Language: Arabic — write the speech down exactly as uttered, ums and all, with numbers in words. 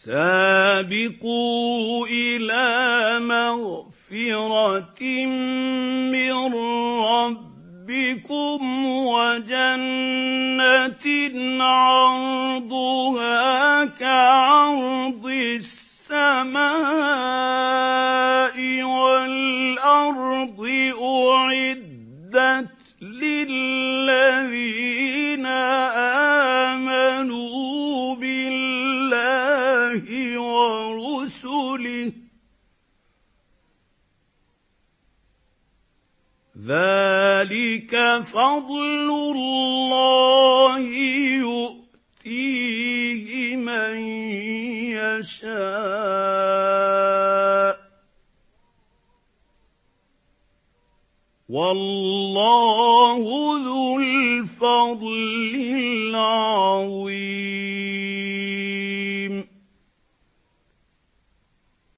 سَابِقُوا إِلَىٰ مَغْفِرَةٍ مِّن رَّبِّكُمْ وَجَنَّةٍ عَرْضُهَا كَعَرْضِ السَّمَاءِ وَالْأَرْضِ أُعِدَّتْ لِلَّذِينَ آمَنُوا بِاللَّهِ وَرُسُلِهِ ۚ ذَٰلِكَ فَضْلُ اللَّهِ يُؤْتِيهِ مَن يَشَاءُ ۚ وَاللَّهُ ذُو الْفَضْلِ الْعَظِيمِ.